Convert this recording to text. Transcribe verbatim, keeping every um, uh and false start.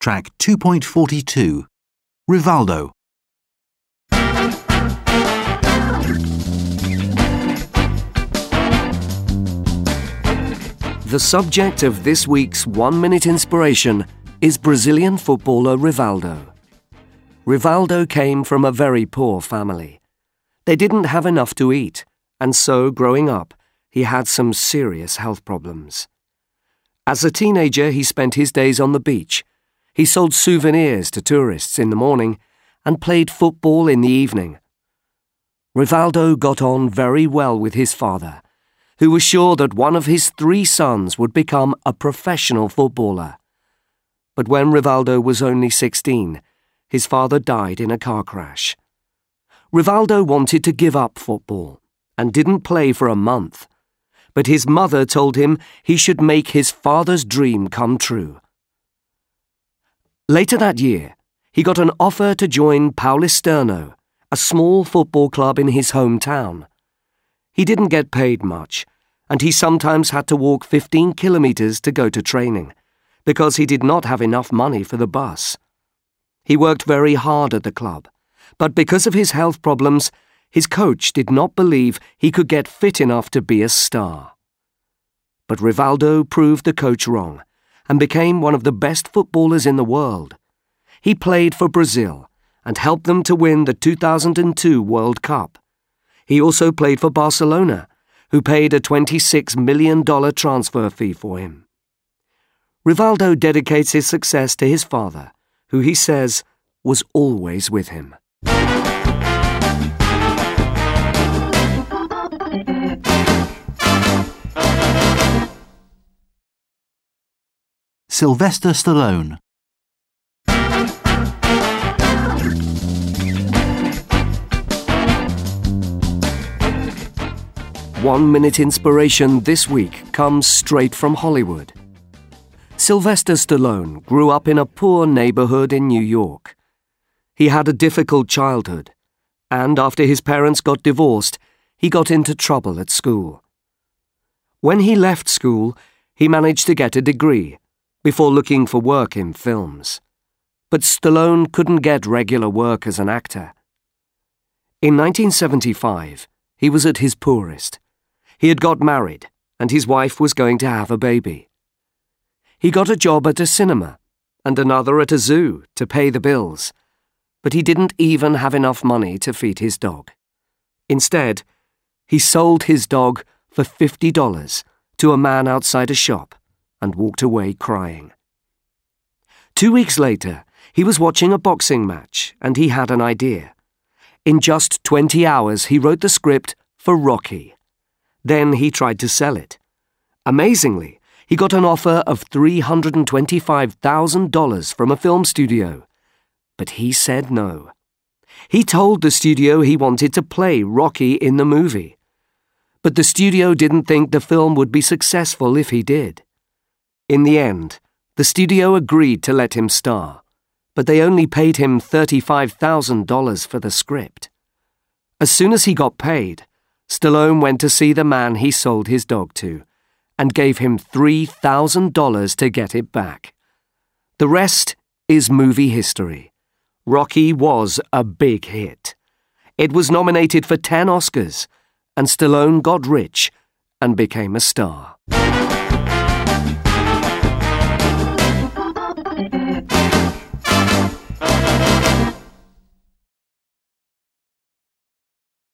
Track two point four two. Rivaldo. The subject of this week's One Minute Inspiration is Brazilian footballer Rivaldo. Rivaldo came from a very poor family. They didn't have enough to eat, and so, growing up, he had some serious health problems. As a teenager, he spent his days on the beach. He sold souvenirs to tourists in the morning and played football in the evening. Rivaldo got on very well with his father, who was sure that one of his three sons would become a professional footballer. But when Rivaldo was only sixteen, his father died in a car crash. Rivaldo wanted to give up football and didn't play for a month, but his mother told him he should make his father's dream come true. Later that year, he got an offer to join Paulistano, a small football club in his hometown. He didn't get paid much, and he sometimes had to walk fifteen kilometers to go to training, because he did not have enough money for the bus. He worked very hard at the club, but because of his health problems, his coach did not believe he could get fit enough to be a star. But Rivaldo proved the coach wrong, and became one of the best footballers in the world. He played for Brazil, and helped them to win the two thousand two World Cup. He also played for Barcelona, who paid a twenty-six million dollars transfer fee for him. Rivaldo dedicates his success to his father, who he says was always with him. Sylvester Stallone. One Minute Inspiration this week comes straight from Hollywood. Sylvester Stallone grew up in a poor neighborhood in New York. He had a difficult childhood, and after his parents got divorced, he got into trouble at school. When he left school, he managed to get a degree before looking for work in films. But Stallone couldn't get regular work as an actor. In nineteen seventy-five, he was at his poorest. He had got married, and his wife was going to have a baby. He got a job at a cinema, and another at a zoo to pay the bills, but he didn't even have enough money to feed his dog. Instead, he sold his dog for fifty dollars to a man outside a shop and walked away crying. Two weeks later, he was watching a boxing match, and he had an idea. In just twenty hours, he wrote the script for Rocky. Then he tried to sell it. Amazingly, he got an offer of three hundred twenty-five thousand dollars from a film studio, but he said no. He told the studio he wanted to play Rocky in the movie, but the studio didn't think the film would be successful if he did. In the end, the studio agreed to let him star, but they only paid him thirty-five thousand dollars for the script. As soon as he got paid, Stallone went to see the man he sold his dog to and gave him three thousand dollars to get it back. The rest is movie history. Rocky was a big hit. It was nominated for ten Oscars, and Stallone got rich and became a star.